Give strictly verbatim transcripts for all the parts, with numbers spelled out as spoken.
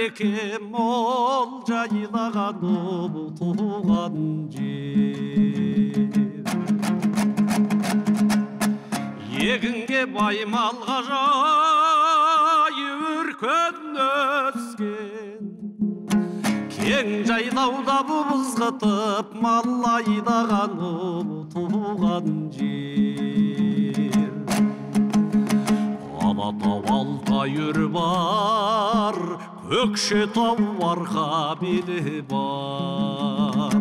береке мол жайлаған туған жер. Егінге бай малға жай өркен өскен, кең жайлауда бұзғытып мал айдаған туған жер. Алатау Алтай бар, Көкшетау арқа белі бар.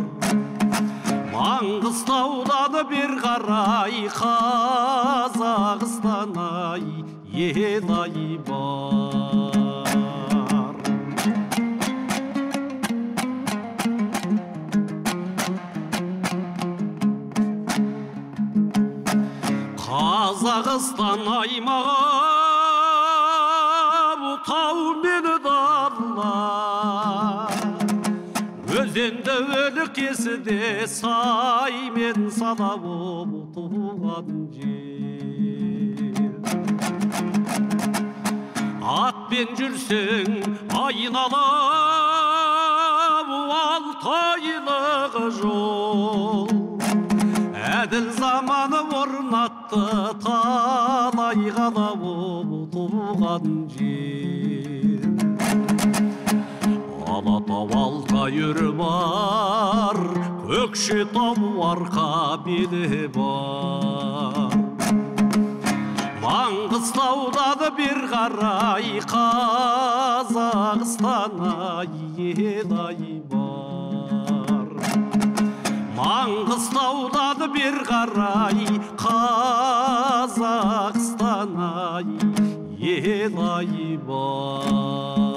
Маңғыстаудан бер қарай Қазақстан ай ел ай бар. Қазақстан аймағы тау мен дала, өзенді өлкесіде сай мен сала болып туған жер. Атпен жүрсең айналып Алтайлық жол, әділ заманы орнатты талай қала болып туған жер. Алатау Алтай бар, Көкшетау арқа белі бар. Маңғыстаудан бер қарай Қазақстан ай ел ай бар. Маңғыстаудан бер қарай Қазақстан ай ел ай бар.